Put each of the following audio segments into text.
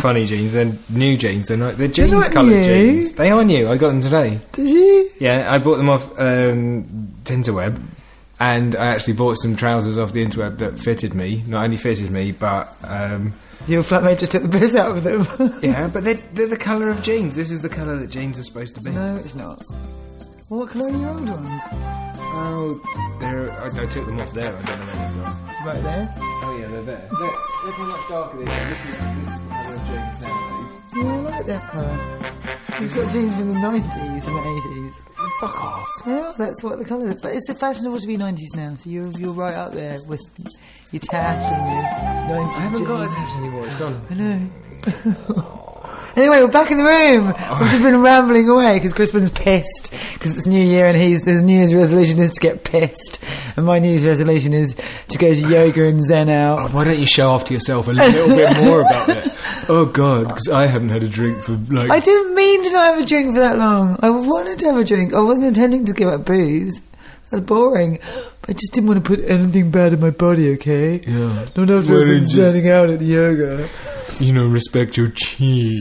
funny jeans. They're new jeans. They're jeans coloured jeans. They are new. I got them today. Did you? Yeah, I bought them off Tinterweb, and I actually bought some trousers off the interweb that fitted me. Not only fitted me, but your flatmate just took the piss out of them. Yeah, but they're the colour of jeans. This is the colour that jeans are supposed to be. No, it's not. What colour are your old ones? Oh, I took them off there. I don't know where they've gone. Right there? Oh yeah, they're there. Look how much darker they are. This is the colour of jeans nowadays. Yeah, I like that colour. You've got jeans from the 90s and the 80s. Fuck off. Yeah, that's what the colour is. But it's fashionable to be 90s now, so you're right up there with your tash and your 90s. I haven't got a tash anymore. It's gone. I know. Anyway, we're back in the room. We've just been rambling away because Crispin's pissed because it's New Year and his New Year's resolution is to get pissed, and my New Year's resolution is to go to yoga and zen out. Oh, why don't you show off to yourself a little bit more about it? Oh God, because I haven't had a drink for like... I didn't mean to not have a drink for that long. I wanted to have a drink. I wasn't intending to give up booze. That's boring. But I just didn't want to put anything bad in my body, okay? Yeah. Not after I've been zenning out at yoga. You know, respect your chi.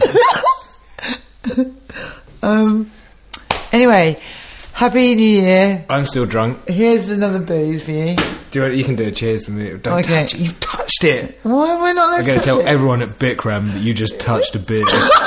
Anyway, Happy New Year. I'm still drunk. Here's another booze for you. You can do a cheers for me. Don't touch it. You've touched it. Why am I not? I'm going to tell everyone at Bikram that you just touched a beer.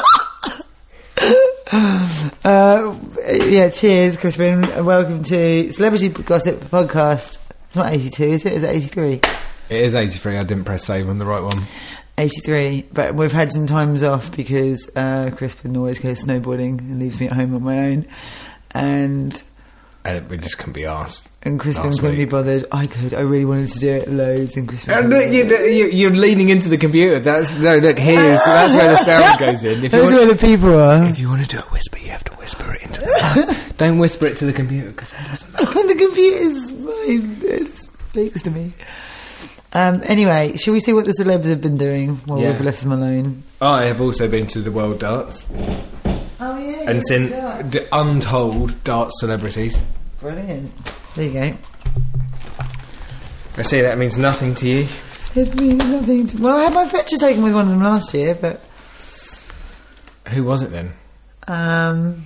Yeah, cheers, Crispin. Welcome to Celebrity Gossip Podcast. It's not 82, is it? Is it 83? It is 83. I didn't press save on the right one. 83, but we've had some times off because Crispin always goes snowboarding and leaves me at home on my own, and we just couldn't be asked. And Crispin couldn't be bothered. I really wanted to do it loads, and Crispin. You're leaning into the computer. That's here. So that's where the sound goes in. That's where the people are. If you want to do a whisper, you have to whisper it into the mic. Don't whisper it to the computer because that doesn't matter. The computer's fine. It speaks to me. Anyway, shall we see what the celebs have been doing while we've left them alone? I have also been to the World Darts. Oh yeah. And seen the untold darts celebrities. Brilliant. There you go. I see that means nothing to you. It means nothing to... Well, I had my picture taken with one of them last year, but... Who was it then? Tony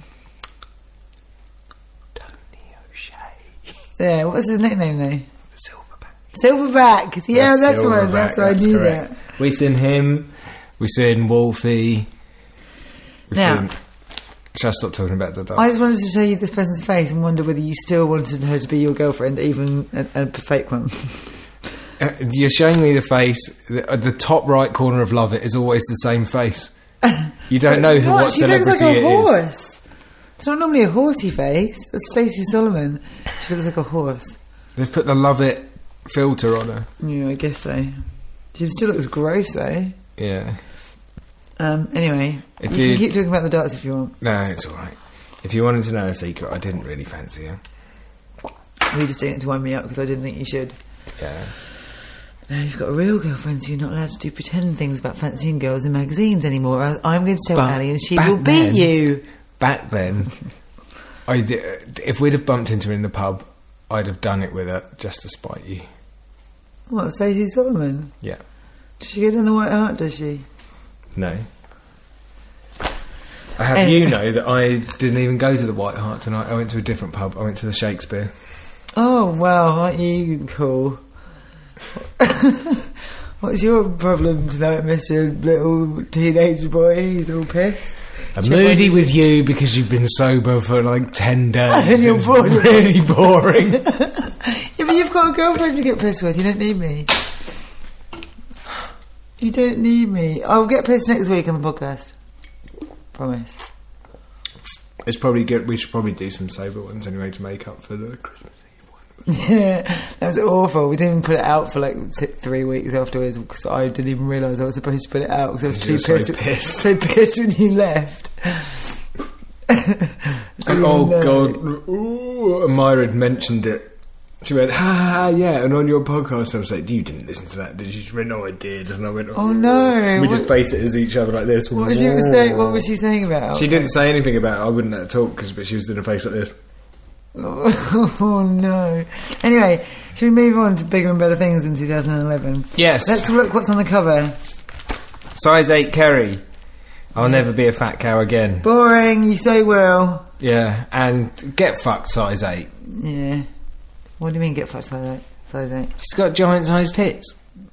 O'Shea. Yeah, what's his nickname though? Silverback. Yeah, that's right. That's I knew correct. That. We seen him. We seen Wolfie. Shall I stop talking about the darts? I just wanted to show you this person's face and wonder whether you still wanted her to be your girlfriend, even a fake one. You're showing me the face. The top right corner of Love It is always the same face. You don't know what celebrity looks like a horse. Is. It's not normally a horsey face. It's Stacey Solomon. She looks like a horse. They've put the Love It filter on her. Yeah, I guess so. She still looks gross though. Yeah. Anyway, you can keep talking about the darts if you want. No, it's alright. If you wanted to know a secret, I didn't really fancy her. You were just doing it to wind me up because I didn't think you should. Yeah. Now you've got a real girlfriend, so you're not allowed to do pretend things about fancying girls in magazines anymore. I'm going to tell Ali and she will beat you. Back then, if we'd have bumped into her in the pub, I'd have done it with her just to spite you. What, Stacey Solomon? Yeah. Does she go down the White Hart, does she? No. I have you know that I didn't even go to the White Hart tonight. I went to a different pub. I went to the Shakespeare. Oh, well, aren't you cool? What's your problem tonight, Mr. Little Teenage Boy? He's all pissed. I'm moody with you because you've been sober for like 10 days. And you're bored. Really boring. Yeah, but you've got a girlfriend to get pissed with. You don't need me. You don't need me. I'll get pissed next week on the podcast. Promise. It's probably good. We should probably do some sober ones anyway to make up for the Christmas Eve one. Yeah, that was awful. We didn't even put it out for like 3 weeks afterwards because I didn't even realise I was supposed to put it out because I was too pissed. So pissed when you left. Oh God! Ooh, Myra had mentioned it. She went, ha, yeah, and on your podcast I was like, you didn't listen to that, did you? She went, no, I did. And I went, oh no. We just face it as each other like this. What was she saying about it? She didn't say anything about it. I wouldn't let her talk, but she was doing a face like this. Oh no. Anyway, should we move on to bigger and better things in 2011? Yes. Let's look what's on the cover. Size 8 Kerry. I'll never be a fat cow again. Boring, you say will. Yeah, and get fucked size 8. Yeah. What do you mean get fucked size 8? She's got giant sized tits.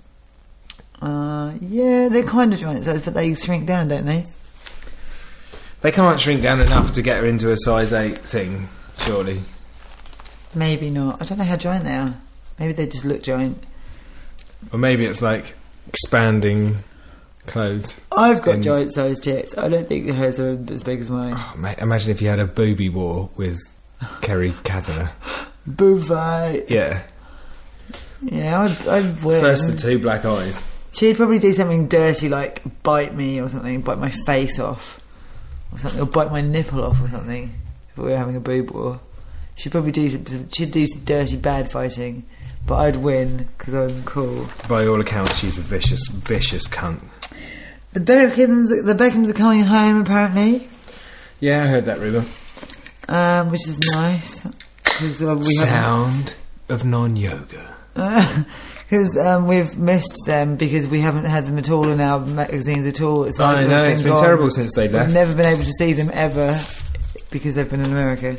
Yeah, they're kind of giant size, but they shrink down, don't they? They can't shrink down enough to get her into a size 8 thing, surely. Maybe not. I don't know how giant they are. Maybe they just look giant. Or maybe it's like expanding clothes. I've got giant sized tits. I don't think hers are as big as mine. Oh, mate, imagine if you had a booby war with Kerry Katona. Boob fight. Yeah. Yeah, I'd win. First the 2 black eyes. She'd probably do something dirty like bite me or something, bite my face off or something, or bite my nipple off or something if we were having a boob war. She'd probably do some dirty bad fighting, but I'd win because I'm cool. By all accounts, she's a vicious, vicious cunt. The Beckhams are coming home apparently. Yeah, I heard that rumour. Which is nice. Cause, we Sound of non-yoga. Because we've missed them because we haven't had them at all in our magazines at all. It's like I know, it's been terrible since they left. We've never been able to see them ever because they've been in America.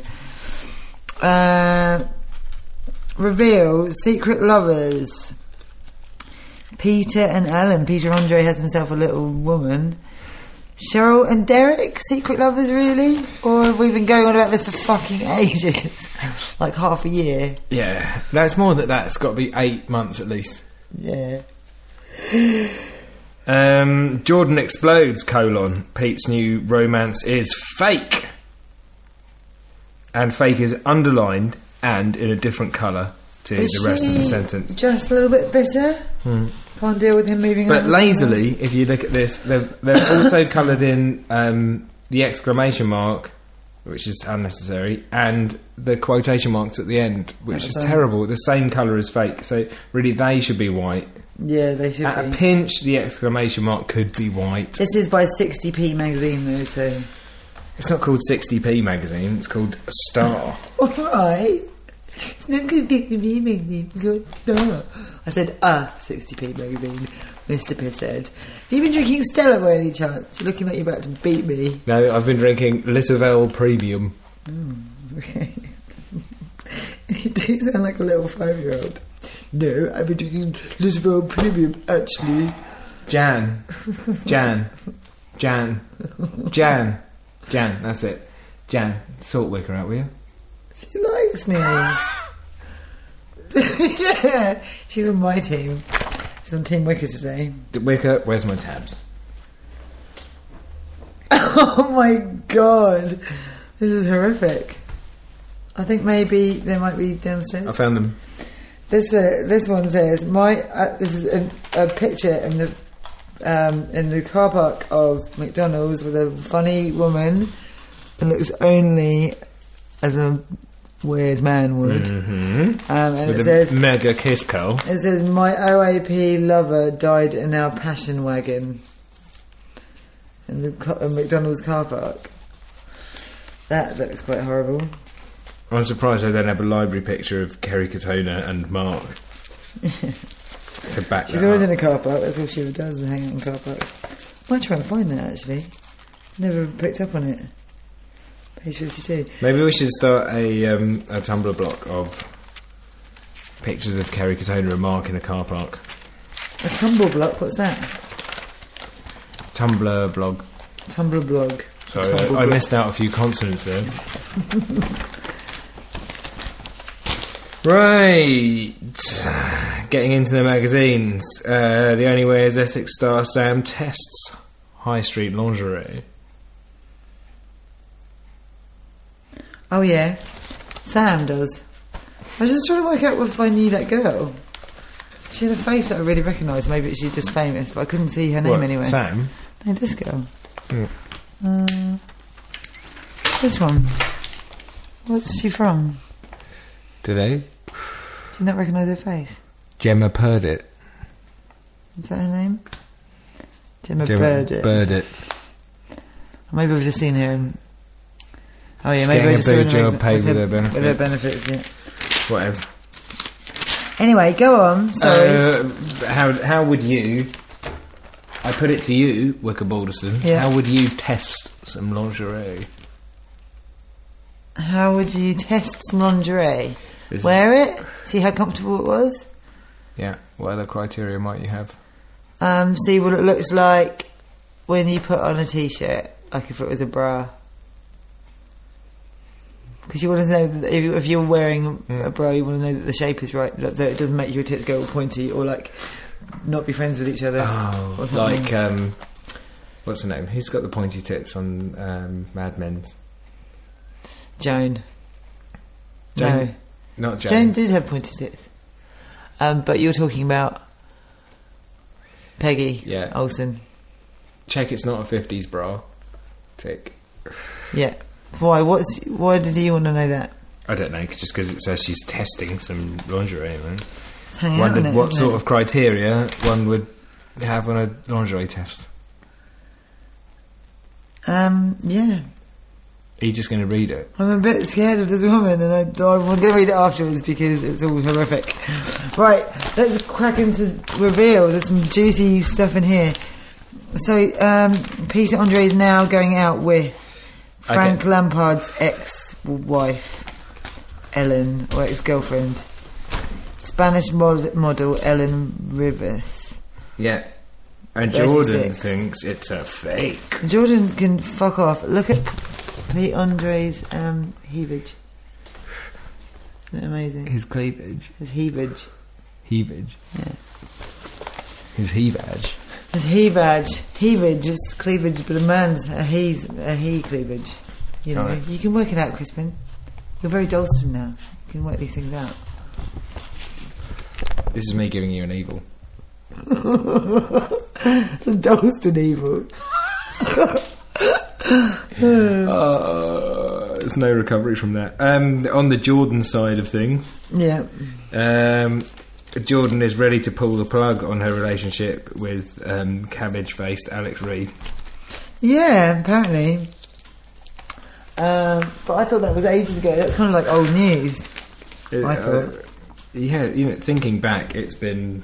Reveal Secret Lovers. Peter and Ellen. Peter Andre has himself a little woman. Cheryl and Derek, Secret Lovers, really? Or have we been going on about this for fucking ages? Like half a year? Yeah, that's more than that. It's got to be 8 months at least. Yeah. Jordan explodes, Pete's new romance is fake. And fake is underlined and in a different colour to the rest of the sentence. Just a little bit bitter? Can't deal with him moving on. But lazily, if you look at this, they've also coloured in the exclamation mark, which is unnecessary, and the quotation marks at the end, which is terrible. The same colour as fake, so really they should be white. Yeah, they should be. At a pinch, the exclamation mark could be white. This is by 60p magazine though, so... It's not called 60p magazine, it's called A Star. Alright. It's not good 60p magazine, good Star. I said, 60p magazine, Mr. Piss said. Have you been drinking Stella by any chance? You're looking like you're about to beat me. No, I've been drinking Litavel Premium. Okay. You do sound like a little 5-year-old. No, I've been drinking Litavel Premium, actually. Jan, that's it. Jan, sort Wicker out, will you? She likes me. Yeah, she's on my team. She's on Team Wicker today. Wicker, where's my tabs? Oh my god, this is horrific. I think maybe they might be downstairs. I found them. This one says this is a picture in the car park of McDonald's with a funny woman that looks only as a weird man would. Mm-hmm. And with it says mega kiss call. It says my OAP lover died in our passion wagon in the McDonald's car park. That looks quite horrible. I'm surprised they don't have a library picture of Kerry Katona and Mark to back She's that always up. in a car park. That's all she ever does, is hang out in car parks. I might try and find that actually. Never picked up on it. Page 52. Maybe we should start a Tumblr block of pictures of Kerry Katona and Mark in a car park. A Tumblr block? What's that? Tumblr blog. Tumblr blog. Sorry, Tumblr I blog. missed out a few consonants there. Right. Getting into the magazines. The only way is Essex star Sam tests high street lingerie. Oh yeah, Sam does. I was just trying to work out if I knew that girl. She had a face that I really recognised. Maybe she's just famous, but I couldn't see her name What, anywhere. Sam? No, this girl. Mm. This one. What's she from? Do they? Do you not recognise her face? Gemma Purdit. Is that her name? Gemma Purdit. Purdit. Or maybe I've just seen her in... Oh yeah, She's maybe I getting just a saw her boob job in- paid with her benefits. With her benefits, yeah. What else? Anyway, go on. Sorry. How would you I put it to you, Wicker Balderson. Yeah. How would you test some lingerie? How would you test some lingerie? This- Wear it, see how comfortable it was. Yeah. What other criteria might you have? See what it looks like when you put on a t-shirt, like if it was a bra. Because you want to know that if you're wearing a bra, you want to know that the shape is right, that it doesn't make your tits go all pointy or like not be friends with each other. Oh, like what's her name? Who's got the pointy tits on Mad Men's? Joan. Joan? No, Not Joan. Joan did have pointy tits. But you're talking about Peggy Olsen. Check it's not a 50s bra. Tick. Yeah. Why? Why did you want to know that? I don't know, just because it says she's testing some lingerie. Man. It's hanging out on Wondered it, what isn't sort it? of criteria one would have on a lingerie test. Yeah. Are you just going to read it? I'm a bit scared of this woman, and I'm going to read it afterwards because it's all horrific. Right, let's crack into reveal. There's some juicy stuff in here. So, Peter Andre is now going out with Frank Lampard's ex-wife, Ellen, or ex-girlfriend, Spanish model Ellen Rivas. Yeah. And 36. Jordan thinks it's a fake. Jordan can fuck off. Look at Pete Andre's heavage. Isn't it amazing? His cleavage. His heavage. Heavage. Yeah. His heavage. His heavage. Heavage is cleavage, but a man's a he cleavage. You know, Right. you can work it out, Crispin. You're very Dalston now. You can work these things out. This is me giving you an evil. It's a Dalston evil. There's no recovery from that. On the Jordan side of things, Yeah. Jordan is ready to pull the plug on her relationship with cabbage-faced Alex Reid. Yeah, apparently. But I thought that was ages ago. That's kind of like old news. I thought. Yeah, you know, thinking back, it's been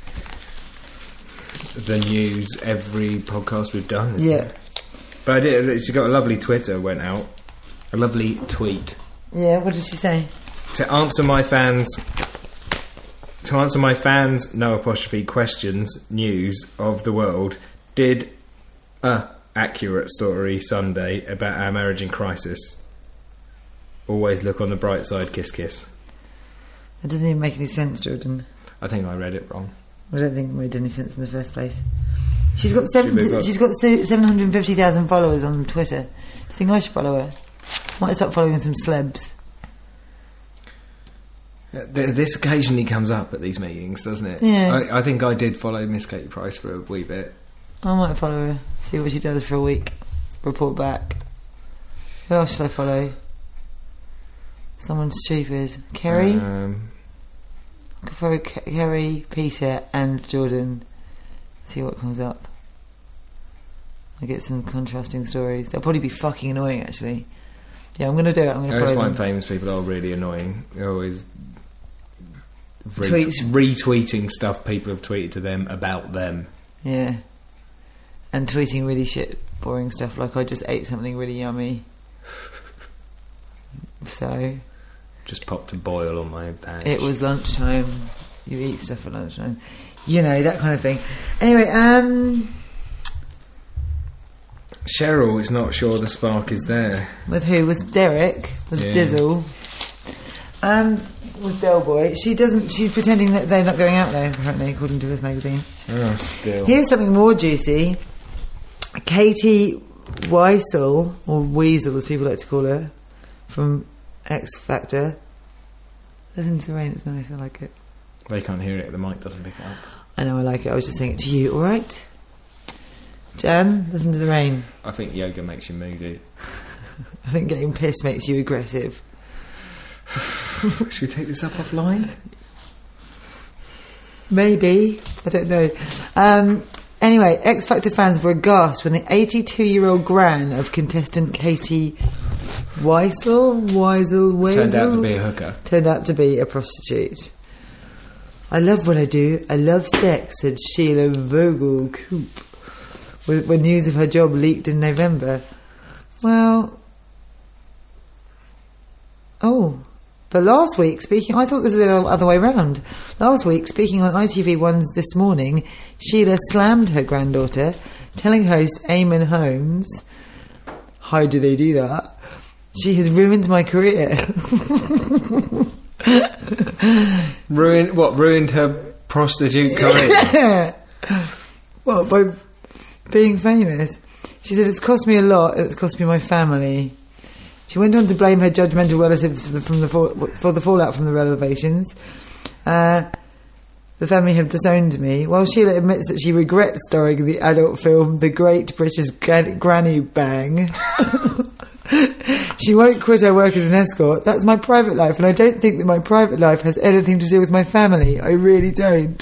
the news every podcast we've done. Isn't Yeah. it? But she got a lovely Twitter went out, a lovely tweet Yeah, what did she say? to answer my fans. No apostrophe questions news of the world. Did a accurate story Sunday about our marriage in crisis. Always look on the bright side. Kiss, kiss. That doesn't even make any sense, Jordan. I think I read it wrong. I don't think it made any sense in the first place. She's got 750,000 followers on Twitter. Do you think I should follow her? Might start following some celebs. This occasionally comes up at these meetings, doesn't it? Yeah. I think I did follow Miss Katie Price for a wee bit. I might follow her, see what she does for a week, report back. Who else should I follow? Someone stupid. Kerry? I could follow Kerry, Peter and Jordan. See what comes up. I get some contrasting stories. They'll probably be fucking annoying, actually. Yeah, I'm going to do it. I'm going I to always follow find them. famous people are really annoying. They're always Tweets. retweeting stuff people have tweeted to them about them. Yeah. And tweeting really shit, boring stuff like I just ate something really yummy. So, Just popped a boil on my badge. it was lunchtime. You eat stuff at lunchtime. You know, that kind of thing. Anyway, Cheryl is not sure the spark is there. with who? With Derek? With Yeah. Dizzle? With Del Boy. She's pretending that they're not going out there, apparently, according to this magazine. Oh, still. Here's something more juicy. Katie Weisel, or Weasel as people like to call her, from X Factor. Listen to the rain, it's nice, I like it. They can't hear it, the mic doesn't pick it up. I know, I like it, I was just saying it to you, alright? Jan, listen to the rain. I think yoga makes you moody. I think getting pissed makes you aggressive. Should we take this up offline? Maybe, I don't know. Anyway, X Factor fans were aghast when the 82-year-old gran of contestant Katie Weisel Turned out to be a hooker. turned out to be a prostitute. I love what I do. I love sex, said Sheila Vogel Coop. when news of her job leaked in November. Well, but last week, I thought this was the other way round. Last week, speaking on ITV1's This Morning, Sheila slammed her granddaughter, telling host Eamon Holmes, how do they do that? She has ruined my career. Ruined her prostitute career? Well, by being famous. She said, it's cost me a lot, and it's cost me my family. She went on to blame her judgmental relatives for the fallout from the revelations. The family have disowned me. While Sheila admits that she regrets starring in the adult film The Great British Granny Bang, she won't quit her work as an escort. That's my private life, and I don't think that my private life has anything to do with my family. I really don't.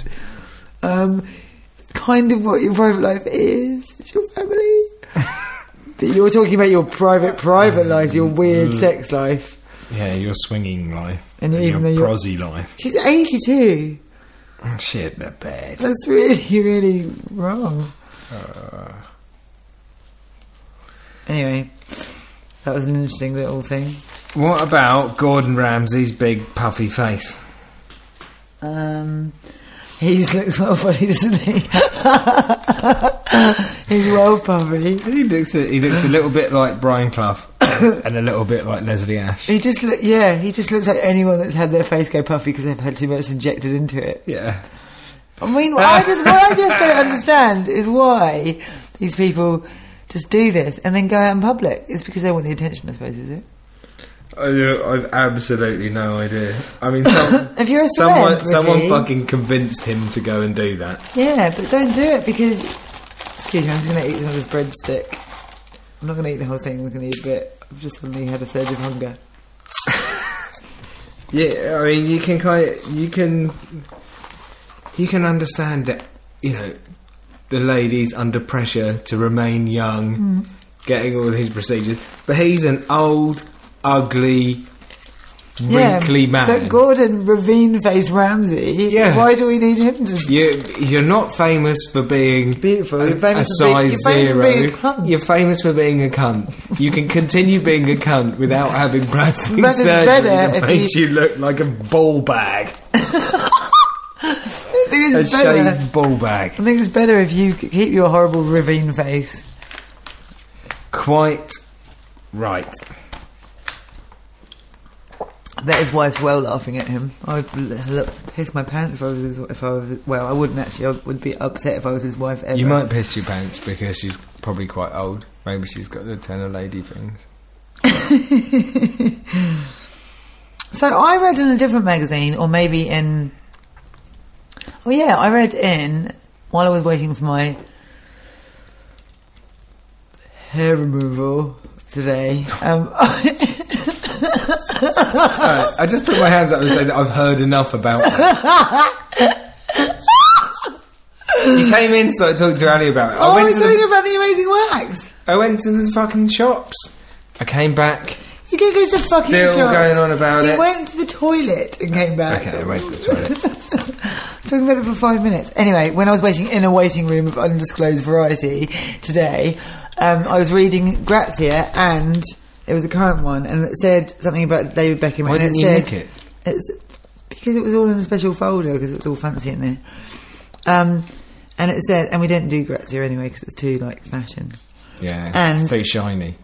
Kind of what your private life is. It's your family. But you're talking about your private life, your weird sex life. Yeah, your swinging life. And your prosy life. She's 82. Oh, shit, they're bad. That's really, really wrong. Anyway, that was an interesting little thing. What about Ramsay's big puffy face? He looks well funny, doesn't he? He's well puffy. He looks a little bit like Brian Clough and a little bit like Leslie Ash. He just looks like anyone that's had their face go puffy because they've had too much injected into it. Yeah. I mean, what I just don't understand is why these people just do this and then go out in public. It's because they want the attention, I suppose, is it? I've absolutely no idea. I mean, if you're a celebrity, someone fucking convinced him to go and do that. Yeah, but don't do it because... Excuse me, I'm just going to eat some of this breadstick. I'm not going to eat the whole thing, I'm going to eat a bit. I've just suddenly had a surge of hunger. Yeah, I mean, you can understand that, you know, the lady's under pressure to remain young, getting all these procedures, but he's an old, ugly, wrinkly man. But Gordon Ravine-face Ramsay, why do we need him to... You're not famous for being beautiful. a size zero. You're famous for being a cunt. You can continue being a cunt without having plastic surgery that makes you look like a ball bag. Shaved ball bag. I think it's better if you keep your horrible Ravine face. Quite right. I bet his wife's well laughing at him. I'd piss my pants if I was. Well, I wouldn't actually. I would be upset if I was his wife ever. You might piss your pants because she's probably quite old. Maybe she's got the tenor lady things. So I read in a different magazine, or maybe in... Oh yeah, I read in, while I was waiting for my hair removal today. I just put my hands up and say that I've heard enough about it. You came in so I talked to Ali about it. I was talking about the amazing wax. I went to the fucking shops. I came back. You did go to the fucking shops. Still going on about it. You went to the toilet and came back. Okay, I went to the toilet. I was talking about it for 5 minutes. Anyway, when I was waiting in a waiting room of undisclosed variety today, I was reading Grazia, and it was a current one, and it said something about David Beckham. Why didn't you nick it? It's because it was all in a special folder, because it was all fancy in there. And it said, and we don't do Grazia anyway because it's too like fashion. Yeah, and it's too shiny.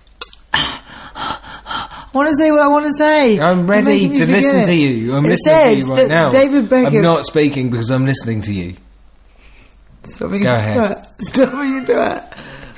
I want to say what I want to say. I'm ready to listen to you. I'm listening to you right now. David Beckham. I'm not speaking because I'm listening to you. Stop being a twat. Stop being a twat.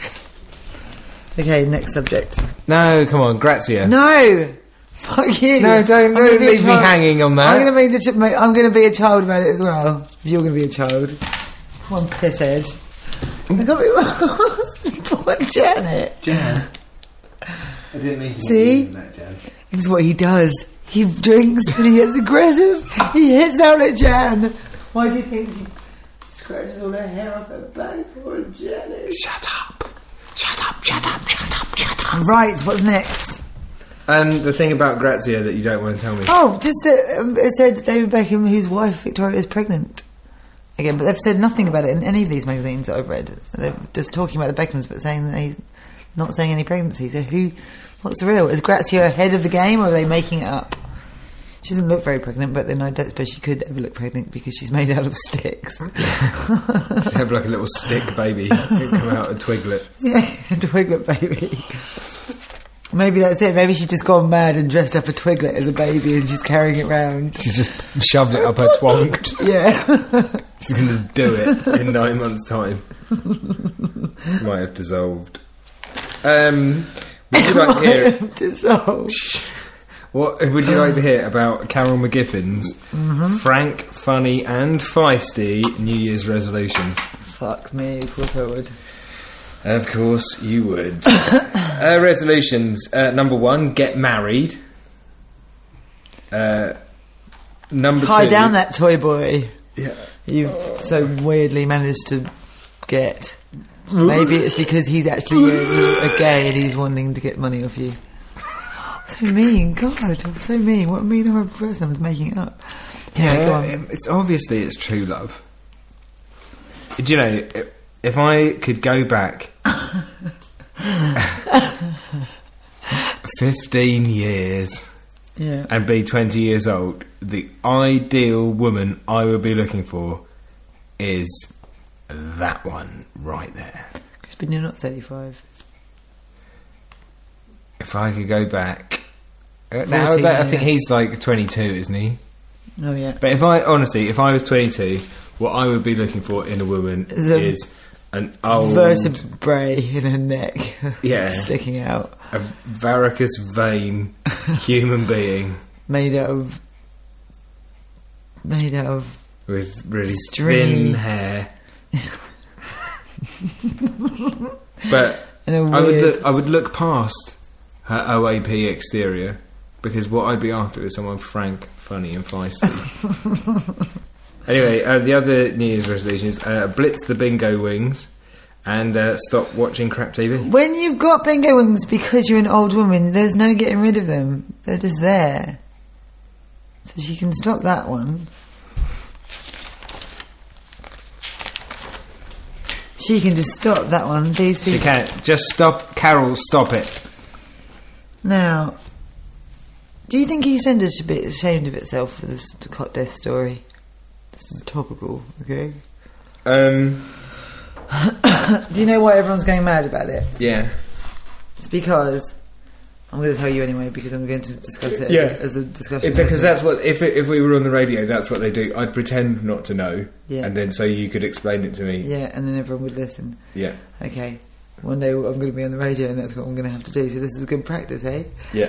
Okay, next subject. No, come on, Grazia. No, fuck you. No, don't leave me hanging on that. I'm going to be a child about it as well. You're going to be a child. Come on, pisshead. I can't be... Poor Janet. Jan. I didn't mean to see that, Jan. This is what he does. He drinks and he gets aggressive. He hits out at Jan. Why do you think she scratches all her hair off her back? Poor Janet. Shut up. Shut up, shut up, shut up, shut up. Right, what's next? The thing about Grazia that you don't want to tell me. Oh, just that it said David Beckham, whose wife Victoria is pregnant. again. But they've said nothing about it in any of these magazines that I've read. They're just talking about the Beckhams, but saying that he's not saying any pregnancy. So what's the real? Is Grazia ahead of the game, or are they making it up? She doesn't look very pregnant, but then I don't suppose she could ever look pregnant because she's made out of sticks. She'd have like a little stick baby come out, a twiglet. Yeah, a twiglet baby. Maybe that's it. Maybe she's just gone mad and dressed up a twiglet as a baby and she's carrying it round. She's just shoved it up her twonk. Yeah. She's going to do it in 9 months' time. Might have dissolved. Would you like to hear... dissolved. What would you like to hear about Carol McGiffin's frank, funny and feisty New Year's resolutions? Fuck me, of course I would. Of course you would. Resolutions. Number 1, get married. Number 2... Tie down that toy boy. Yeah. You've so weirdly managed to get. Maybe it's because he's actually a gay and he's wanting to get money off you. So mean, God, I'm so mean. What a mean horrible person. I'm making it up. Yeah, go on. It's obviously it's true love. Do you know, if I could go back 15 years and be 20 years old, the ideal woman I would be looking for is that one right there. Crispin, you're not 35. If I could go back... now, I think he's like 22, isn't he? Oh, yeah. But if I was 22, what I would be looking for in a woman is an old... vertebrae in her neck. Yeah. Sticking out. A varicose vein human being. Made out of... With really stringy thin hair. But I would look past her OAP exterior, because what I'd be after is someone frank, funny and feisty. Anyway, the other New Year's resolution is blitz the bingo wings and stop watching crap TV. When you've got bingo wings because you're an old woman, there's no getting rid of them. They're just there. So she can stop that one. She can just stop that one. These people... She can't. Just stop. Carol, stop it. Now, do you think EastEnders should be ashamed of itself for this cot death story? This is topical, okay? Do you know why everyone's going mad about it? Yeah. It's because... I'm going to tell you anyway, because I'm going to discuss it as a discussion. Because that's what... If we were on the radio, that's what they do. I'd pretend not to know. Yeah. And then so you could explain it to me. Yeah, and then everyone would listen. Yeah. Okay. One day I'm going to be on the radio and that's what I'm going to have to do. So this is good practice, eh? Yeah.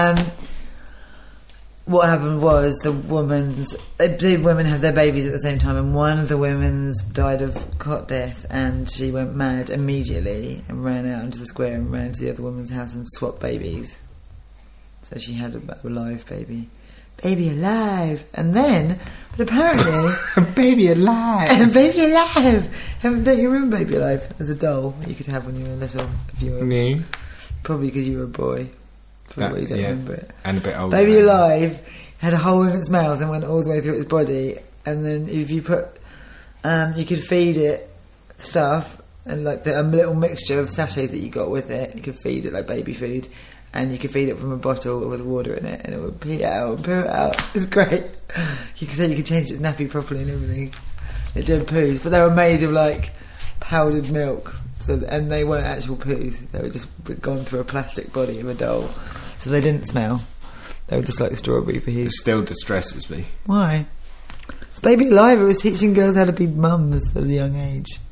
What happened was two women had their babies at the same time, and one of the women's died of cot death, and she went mad immediately and ran out into the square and ran to the other woman's house and swapped babies. So she had a live baby. Baby alive. And then, but apparently... Baby alive. Baby alive. Don't you remember Baby Alive as a doll that you could have when you were little? If you were, no. Probably because you were a boy. Probably you don't remember it. And a bit older. Baby Alive had a hole in its mouth and went all the way through its body, and then if you put... you could feed it stuff, and like a little mixture of sachets that you got with it. You could feed it like baby food. And you could feed it from a bottle with water in it, and it would pee out and poo it out. It's great. You could say you could change its nappy properly and everything. It did poos, but they were made of like powdered milk, and they weren't actual poos. They were just gone through a plastic body of a doll, so they didn't smell. They were just like strawberry poos. It still distresses me. Why? It's Baby Alive. It was teaching girls how to be mums at a young age.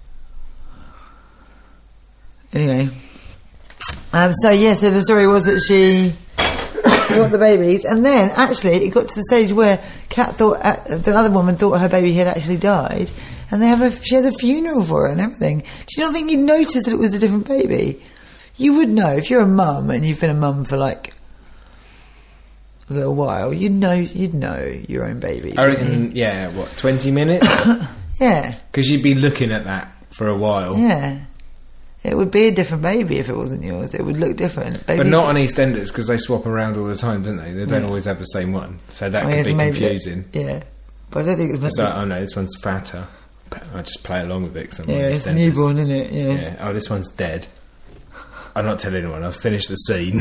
Anyway. So the story was that she swapped the babies, and then actually it got to the stage where Kat thought the other woman thought her baby had actually died, and she has a funeral for her and everything. Do you not think you'd notice that it was a different baby? You would know if you're a mum and you've been a mum for like a little while. You'd know your own baby. I reckon, 20 minutes? Yeah, because you'd be looking at that for a while. Yeah. It would be a different baby if it wasn't yours. It would look different. But not on EastEnders, because they swap around all the time, don't they? They don't always have the same one. So that could be confusing. Yeah. But I don't think it's meant to... Oh no, this one's fatter. I just play along with it. Yeah, it's newborn, isn't it? Yeah. Yeah. Oh, this one's dead. I'm not telling anyone. I'll finish the scene.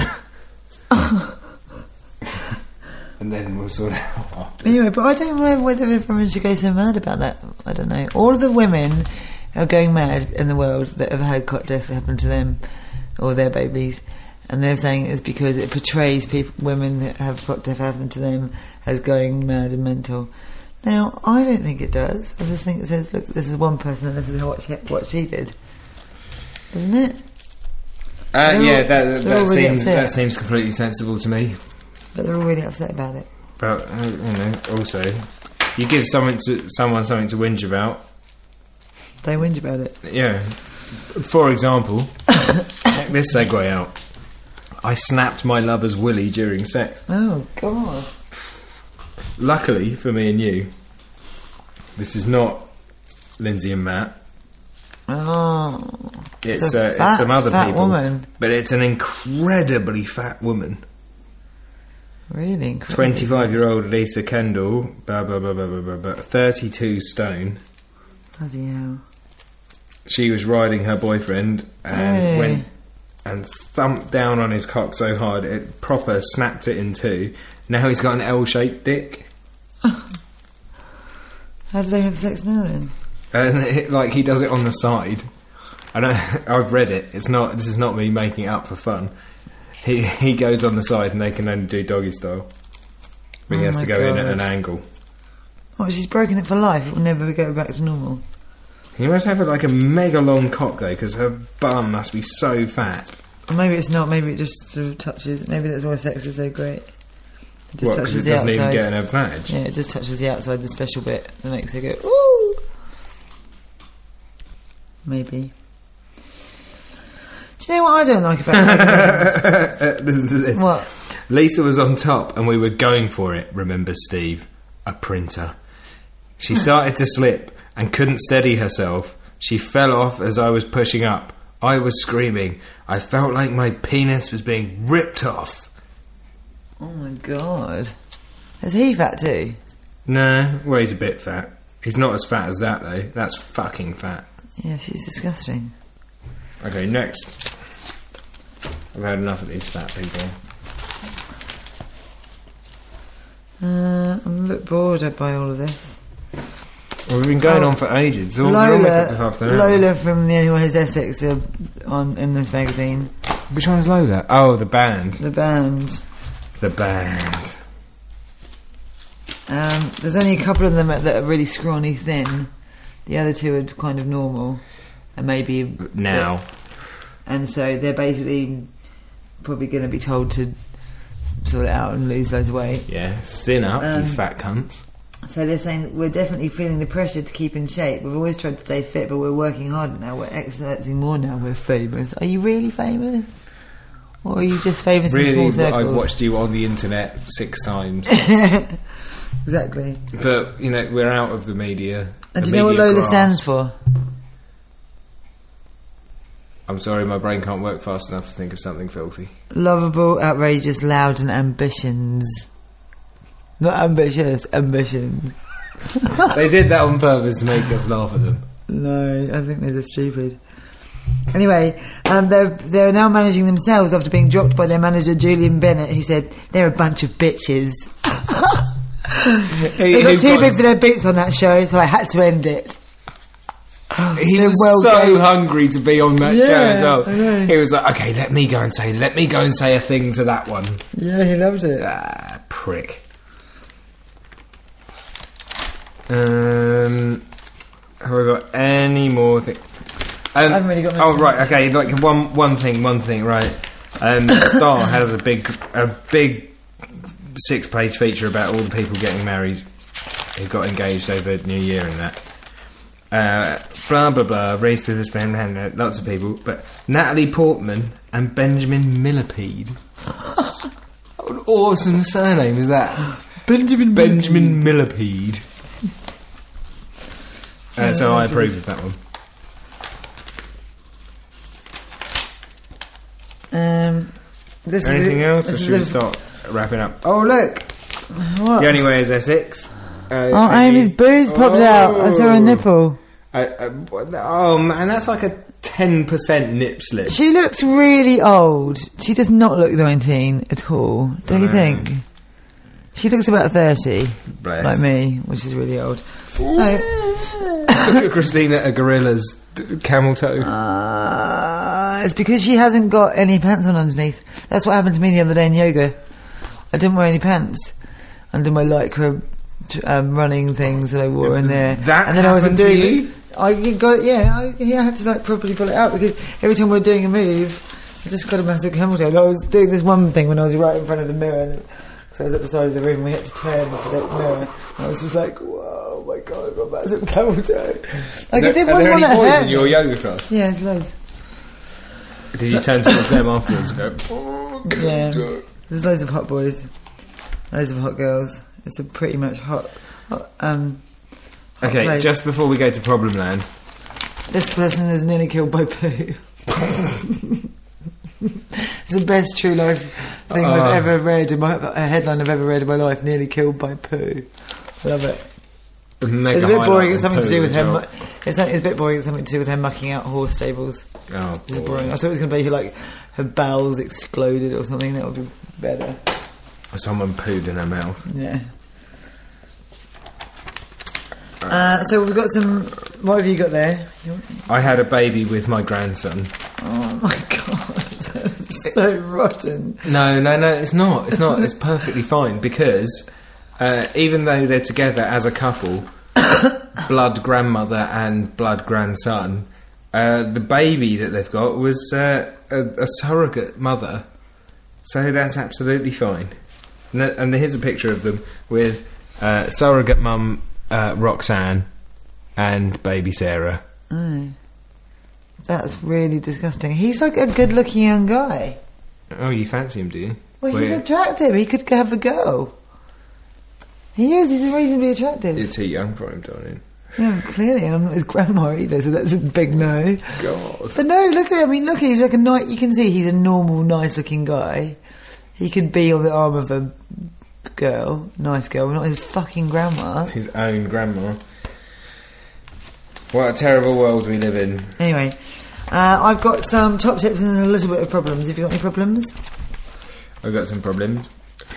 And then we'll sort it out after. Anyway, but I don't know whether everyone should go so mad about that. I don't know. All of the women are going mad in the world that have had cot death happen to them or their babies, and they're saying it's because it portrays women that have cot death happen to them as going mad and mental. Now, I don't think it does. I just think it says, look, this is one person and this is what she did. Isn't it? Yeah, that seems completely sensible to me. But they're all really upset about it. But also, you give someone something to whinge about. They whinge about it. Yeah. For example, check this segue out. I snapped my lover's willy during sex. Oh God! Luckily for me and you, this is not Lindsay and Matt. Oh, it's some other fat people, woman. But it's an incredibly fat woman. Really incredible. 25-year-old Lisa Kendall, 32 stone. Bloody hell. She was riding her boyfriend and went and thumped down on his cock so hard it proper snapped it in two. Now he's got an L-shaped dick. How do they have sex now then? And he does it on the side. I've read it. This is not me making it up for fun. He goes on the side and they can only do doggy style. But he has to go in at an angle. Oh, she's broken it for life. It will never go back to normal. He must have a mega long cock though, because her bum must be so fat. Or maybe it's not. Maybe it just sort of touches. Maybe that's why sex is so great. It just touches it the outside. It doesn't even get in her vag? Yeah, it just touches the outside, the special bit that makes her go, ooh! Maybe. Do you know what I don't like about magazines? Listen to this. What? Lisa was on top and we were going for it, remembers Steve, a printer. She started to slip and couldn't steady herself. She fell off as I was pushing up. I was screaming. I felt like my penis was being ripped off. Oh my God. Is he fat too? No, well, he's a bit fat. He's not as fat as that though. That's fucking fat. Yeah, she's disgusting. Okay, next. I've had enough of these fat people. I'm a bit bored by all of this. Well, we've been going on for ages. We're almost up to half an hour. Lola from The Anyone Who's Essex are in this magazine. Which one's Lola? Oh, the band. The band. The band. There's only a couple of them that are really scrawny thin. The other two are kind of normal. And maybe... Now. And so they're basically probably going to be told to sort it out and lose loads of weight. Yeah, thin up, you fat cunts. So they're saying that we're definitely feeling the pressure to keep in shape. We've always tried to stay fit, but we're working harder now. We're exercising more now. We're famous. Are you really famous? Or are you just famous in small circles? I've watched you on the internet 6 times. Exactly. But, we're out of the media. And do you know what Lola stands for? I'm sorry, my brain can't work fast enough to think of something filthy. Lovable, outrageous, loud and ambitions. Not ambitious, ambitions. They did that on purpose to make us laugh at them. No, I think they're just stupid. Anyway, they're now managing themselves after being dropped by their manager Julian Bennett, who said they're a bunch of bitches. They got too big for their bits on that show, so I had to end it. He was so hungry to be on that show as well. He was like, okay, let me go and say a thing to that one. Yeah, he loved it. Ah, prick. Have I got any more things? I haven't really got oh, right, okay, one thing, right. Star has a big 6-page feature about all the people getting married who got engaged over New Year and that. Blah blah blah, race with this band, lots of people, but Natalie Portman and Benjamin Millipede. What an awesome surname is that? Benjamin Millipede. So I approve of that one. Anything else, or should we start wrapping up? Oh look! What? The only way is Essex. Amy's boobs popped out. I saw a nipple. Oh man, that's like a 10% nip slip. She looks really old. She does not look 19 at all. Don't you think? She looks about 30, Bless. like me, which is really old. No. Look at Christina Aguilera's camel toe. It's because she hasn't got any pants on underneath. That's what happened to me the other day in yoga. I didn't wear any pants under my lycra running things that I wore in there. That and then I wasn't happened to doing you? I got I had to like properly pull it out because every time we were doing a move, I just got a massive camel toe. And I was doing this one thing when I was right in front of the mirror, because I was at the side of the room. We had to turn to the mirror. And I was just like, "Whoa, my god, I've got a massive camel toe!" Like I did. Are there one any that boys hurt in your yoga class? Yeah, there's loads. Did you turn towards them afterwards and go? Oh, Yeah, there's loads of hot boys, loads of hot girls. It's a pretty much hot Okay, place. just before we go to Problem Land, This person is nearly killed by poo. It's the best true life thing I've ever read. A headline I've ever read in my life. Nearly killed by poo. Love it. It's a bit boring. It's something to do with him. It's a bit boring. It's something to do with him mucking out horse stables. Oh, It's boring. I thought it was going to be like her bowels exploded or something. That would be better. Someone pooed in her mouth. Yeah. So we've got some. What have you got there? I had a baby with my grandson. Oh my god, that's so rotten. No, it's not. It's not. It's perfectly fine because even though they're together as a couple, blood grandmother and blood grandson, the baby that they've got was a surrogate mother, so that's absolutely fine. And here's a picture of them with surrogate mum Roxanne and baby Sarah. Oh, that's really disgusting. He's like a good-looking young guy. Oh, you fancy him, do you? Well, he's attractive. He could have a girl. He is. He's reasonably attractive. You're too young for him, darling. Yeah, clearly, and I'm not his grandma either, so that's a big no. God. But no, look at him. I mean, look, he's like a nice. You can see he's a normal, nice-looking guy. He could be on the arm of a girl, nice girl, not his fucking grandma. His own grandma. What a terrible world we live in. Anyway, I've got some top tips and a little bit of problems. Have you got any problems? I've got some problems.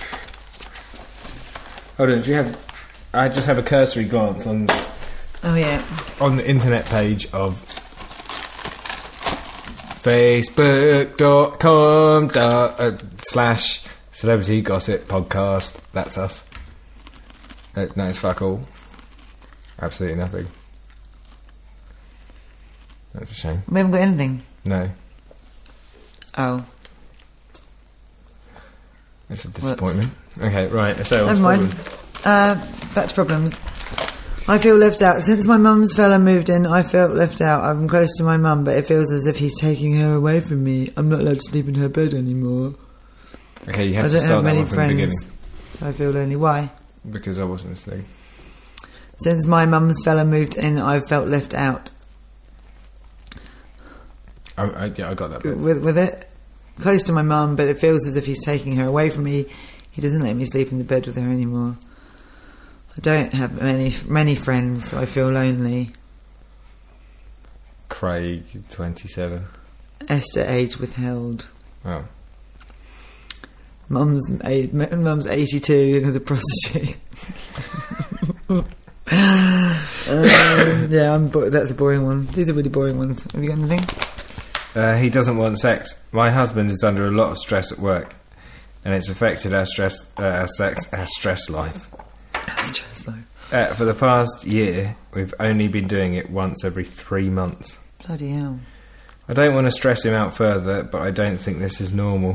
Hold on, I just have a cursory glance on Oh yeah. On the internet page of facebook.com/celebrity gossip podcast. That's us. No, it's fuck all. Absolutely nothing. That's a shame. We haven't got anything. No. Oh. It's a disappointment. Okay, right. So Never mind. Back to problems. I feel left out. Since my mum's fella moved in, I felt left out. I'm close to my mum, but it feels as if he's taking her away from me. I'm not allowed to sleep in her bed anymore. Okay, you have I to don't start have that many one from the beginning. friends, so I feel lonely. Why? Because I wasn't listening. Since my mum's fella moved in, I've felt left out. I got that bit. With it? Close to my mum, but it feels as if he's taking her away from me. He doesn't let me sleep in the bed with her anymore. I don't have many friends, so I feel lonely. Craig, 27. Esther, age withheld. Oh. Mum's 82 and is a prostitute. Yeah, that's a boring one. These are really boring ones. Have you got anything? He doesn't want sex. My husband is under a lot of stress at work, and it's affected our stress life. Stress life. For the past year, we've only been doing it once every 3 months. Bloody hell. I don't want to stress him out further, but I don't think this is normal.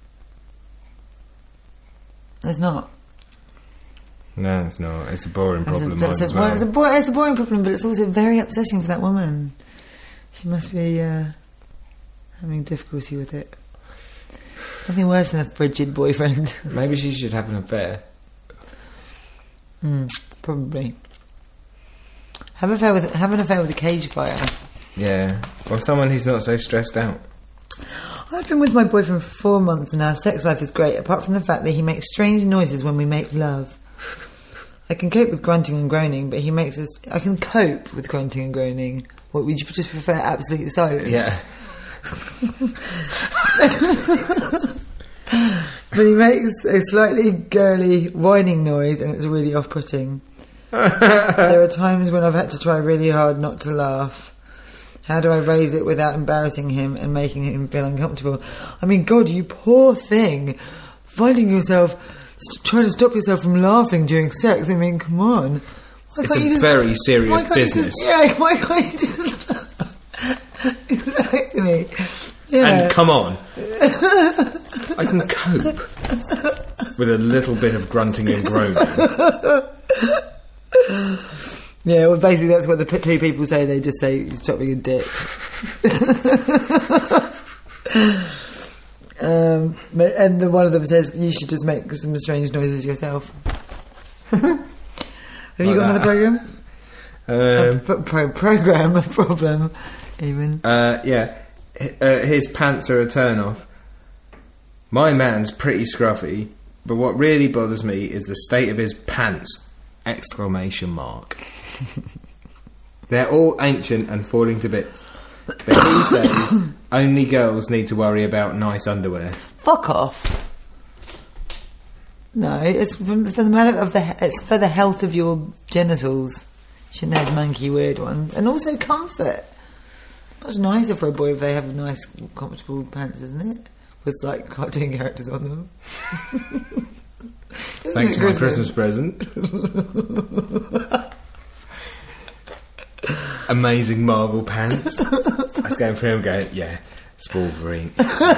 It's not. No, it's not. It's a boring problem. It's a boring problem, but it's also very upsetting for that woman. She must be having difficulty with it. Nothing worse than a frigid boyfriend. Maybe she should have an affair. Probably. Have an affair with a cage fire. Yeah. Or someone who's not so stressed out. I've been with my boyfriend for 4 months and our sex life is great, apart from the fact that he makes strange noises when we make love. I can cope with grunting and groaning, but he makes us... I can cope with grunting and groaning. What, would you just prefer absolute silence? Yeah. But he makes a slightly girly whining noise, and it's really off-putting. There are times when I've had to try really hard not to laugh. How do I raise it without embarrassing him and making him feel uncomfortable? I mean, God, you poor thing. Finding yourself... trying to stop yourself from laughing during sex. I mean, come on. It's a very serious business. Why can't you just... Exactly. Yeah. And come on. I can cope with a little bit of grunting and groaning. Yeah, well, basically that's what the two people say. They just say, stop being a dick. And one of them says, you should just make some strange noises yourself. Have you got another program? A problem, even? Yeah. His pants are a turn-off. My man's pretty scruffy, but what really bothers me is the state of his pants! ! They're all ancient and falling to bits. But he says only girls need to worry about nice underwear. Fuck off. No, it's for the matter of it's for the health of your genitals. You shouldn't have manky weird ones. And also comfort. Much nicer for a boy if they have nice, comfortable pants, isn't it? With, like, cartoon characters on them. Thanks for my Christmas present. Amazing Marvel pants. I was going for him going, yeah, it's Wolverine.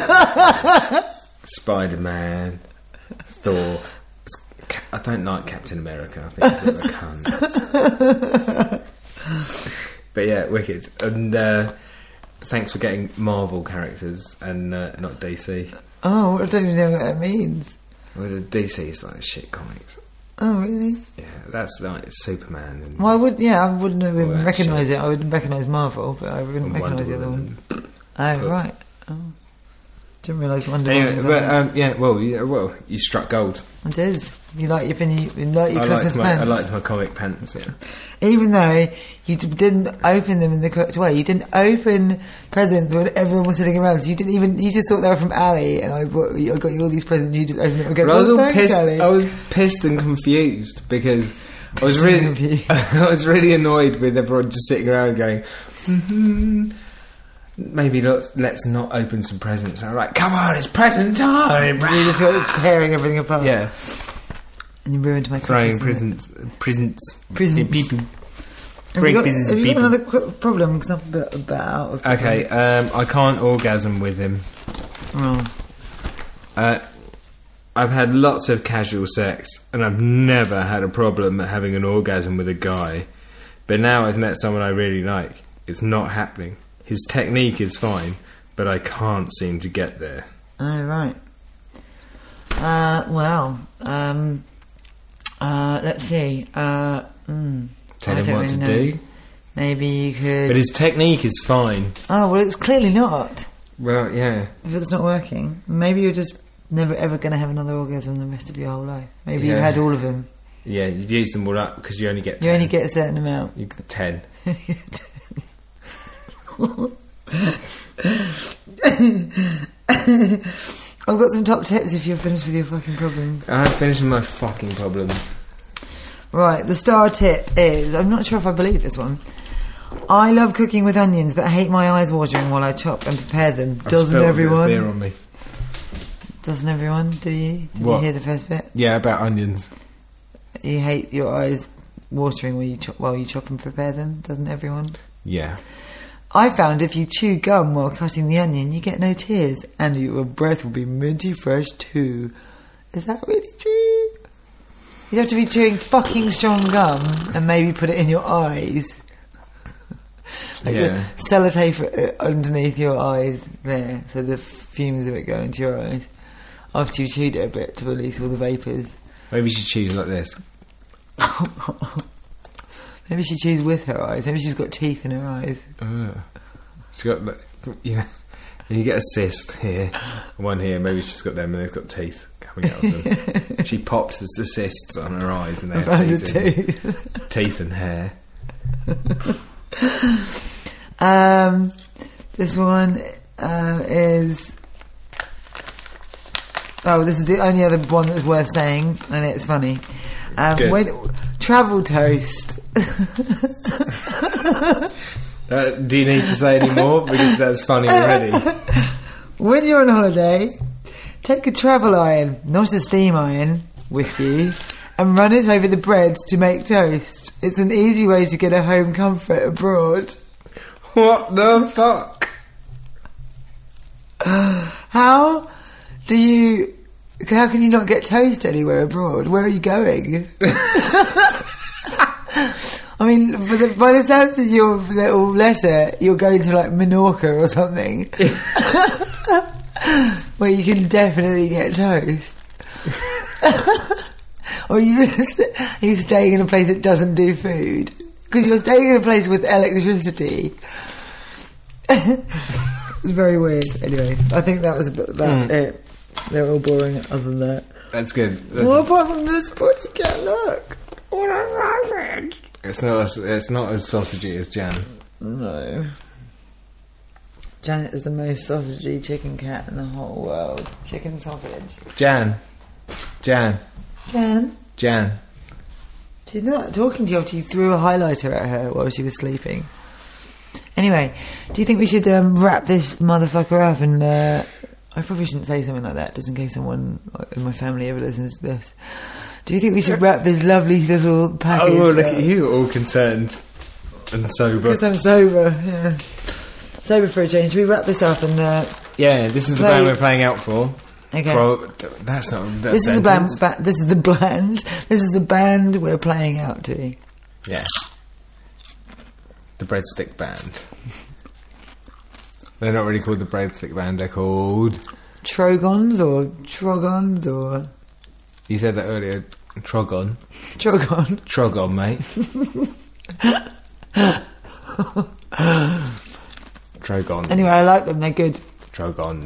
Spider-Man. Thor. I don't like Captain America. I think he's a bit of a cunt. But yeah, wicked. And thanks for getting Marvel characters and not DC. Oh, I don't even know what that means. Well, the DC is like the shit comics. Oh, really? Yeah, that's like Superman. And well, I wouldn't even recognise it. I would recognise Marvel, but I wouldn't recognise the other one. Oh, right. Oh. Didn't realise Wonder Woman was well, you struck gold. I did. You like your Christmas pants. I liked my comic pants, yeah. Even though you didn't open them in the correct way. You didn't open presents when everyone was sitting around. So you just thought they were from Ali, and I got you all these presents. You just opened them and go, pissed. Ali. I was pissed and confused because I was really annoyed with everyone just sitting around going, maybe let's not open some presents. I'm like, come on, it's present time. You just got tearing everything apart. Yeah. And you ruined my Christmas. Throwing presents. People. Have you got another problem? Because I'm a bit out of okay, I can't orgasm with him. Oh. I've had lots of casual sex, and I've never had a problem having an orgasm with a guy. But now I've met someone I really like. It's not happening. His technique is fine, but I can't seem to get there. Oh, right. Let's see. Tell him what to do. Maybe you could... But his technique is fine. Oh, well, it's clearly not. Well, yeah. If it's not working, maybe you're just never ever going to have another orgasm the rest of your whole life. Maybe you've had all of them. Yeah, you've used them all up because you only get 10. You only get a certain amount. You get 10. I've got some top tips if you're finished with your fucking problems. I'm finished with my fucking problems. Right, the star tip is... I'm not sure if I believe this one. I love cooking with onions, but I hate my eyes watering while I chop and prepare them. Doesn't everyone? Beer on me. Doesn't everyone? Do you? Did you hear the first bit? Yeah, about onions. You hate your eyes watering while you chop and prepare them. Doesn't everyone? Yeah. I found if you chew gum while cutting the onion, you get no tears, and your breath will be minty fresh too. Is that really true? You'd have to be chewing fucking strong gum and maybe put it in your eyes. Sellotape it underneath your eyes there, so the fumes of it go into your eyes after you chewed it a bit to release all the vapours. Maybe she chews like this. Maybe she chews with her eyes. Maybe she's got teeth in her eyes. She's got, and you get a cyst here, one here. Maybe she's got them and they've got teeth. God. we get off them. She popped the cysts on her eyes and they Found had a tooth. teeth and hair. This one is... Oh, this is the only other one that's worth saying, and it's funny. Travel toast. Do you need to say any more? Because that's funny already. When you're on holiday, take a travel iron, not a steam iron, with you, and run it over the bread to make toast. It's an easy way to get a home comfort abroad. What the fuck? How can you not get toast anywhere abroad? Where are you going? I mean, by the sounds of your little letter, you're going to like Menorca or something, where you can definitely get toast. Or you're staying in a place that doesn't do food, because you're staying in a place with electricity. It's very weird. Anyway, I think that was about it. They're all boring other than that. That's good. What apart from this pretty cat? Look, what a sausage! It's not as sausagey as Jan. No. Janet is the most sausagey chicken cat in the whole world. Chicken sausage. Jan. She's not talking to you after you threw a highlighter at her while she was sleeping. Anyway, do you think we should wrap this motherfucker up? And I probably shouldn't say something like that, just in case someone in my family ever listens to this. Do you think we should wrap this lovely little package? Oh, well, look at you, all concerned and sober. Because I'm sober, yeah. Sober for a change. Should we wrap this up and... yeah, this is the band we're playing out for. Okay. That's not... This is the band we're playing out to. Yeah. The Breadstick Band. They're not really called the Breadstick Band, they're called... Trogons or... You said that earlier. Trogon, mate. Trogon. Anyway, I like them. They're good. Trogon.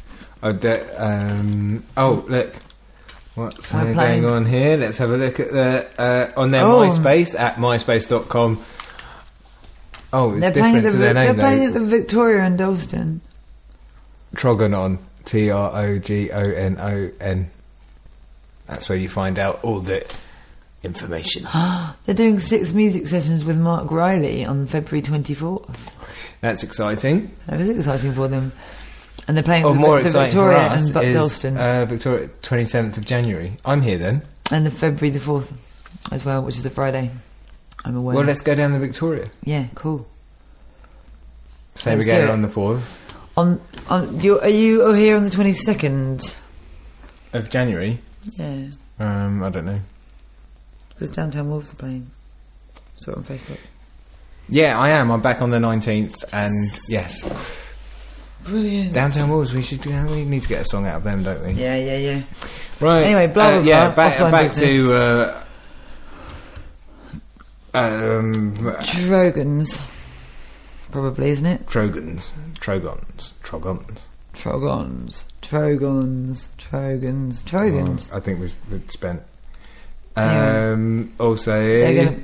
Oh, look. What's going on here? Let's have a look at the on their MySpace at myspace.com. Oh, it's different to their name. They're playing at the Victoria in Dalston. Trogonon. Trogonon. That's where you find out all the information. They're doing 6 music sessions with Mark Riley on February 24th. That's exciting. That is exciting for them. And they're playing the exciting Victoria for us and Dalston. Victoria, 27th of January. I'm here then. And the February the 4th as well, which is a Friday. I'm aware. Well, let's go down to Victoria. Yeah, cool. Say we get it on the 4th. Are you here on the 22nd? Of January? Yeah. I don't know. Because Downtown Wolves are playing. Saw it on Facebook. Yeah, I am. I'm back on the 19th, and yes. Brilliant. Downtown Wolves, we need to get a song out of them, don't we? Yeah. Right. Anyway, blah, blah, yeah, blah. back to... Trogons. Probably, isn't it? Trogons. I think we've spent. Also,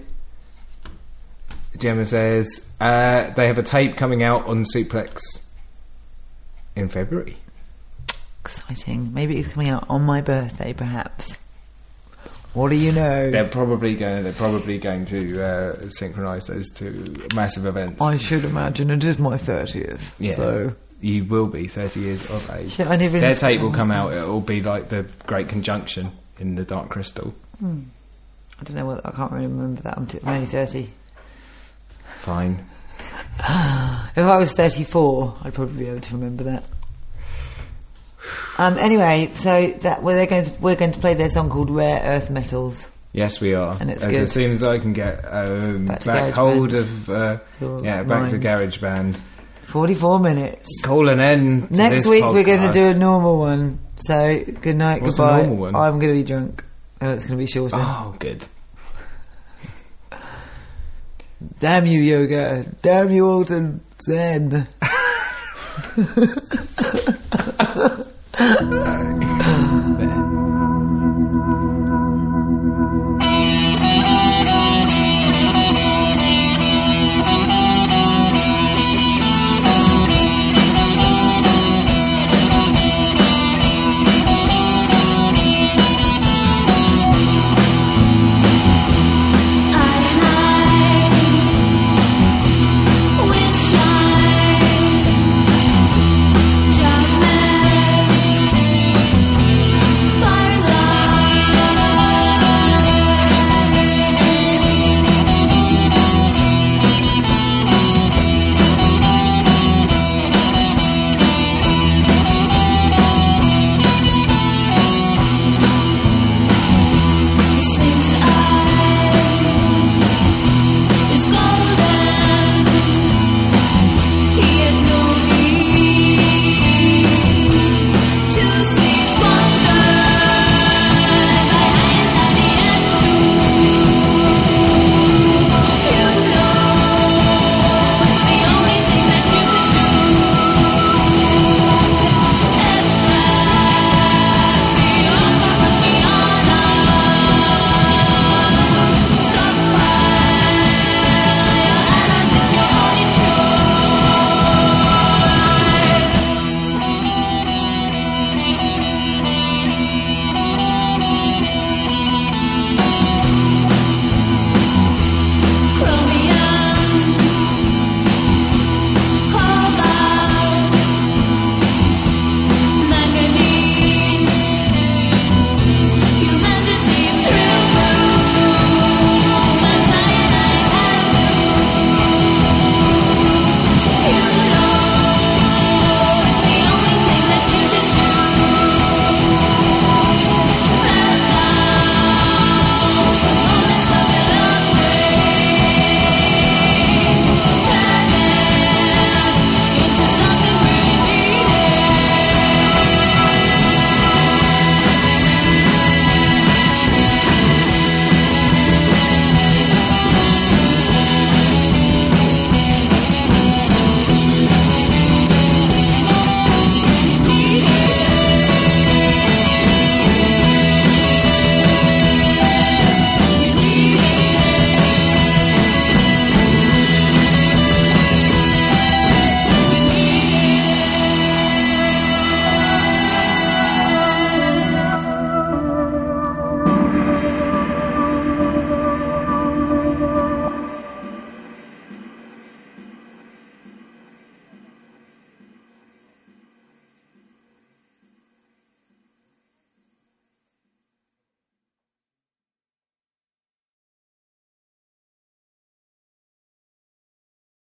Gemma says they have a tape coming out on Suplex in February. Exciting. Maybe it's coming out on my birthday, perhaps. What do you know? They're probably going to synchronise those two massive events. I should imagine it is my 30th. Yeah. So you will be 30 years of age. Shit, their tape will come out. It will be like the Great Conjunction in the Dark Crystal. I don't know I can't really remember that. I'm only 30. Fine. If I was 34, I'd probably be able to remember that. Anyway, so we're going to play their song called Rare Earth Metals. Yes, we are. And it's good. As soon as I can get back hold of back to GarageBand. 44 minutes. Call an end to Next this week podcast. we're going to do a normal one. So good night, What's goodbye. a normal one? I'm going to be drunk. Oh, it's going to be shorter. Oh, good. Damn you, yoga. Damn you, Alton Zen.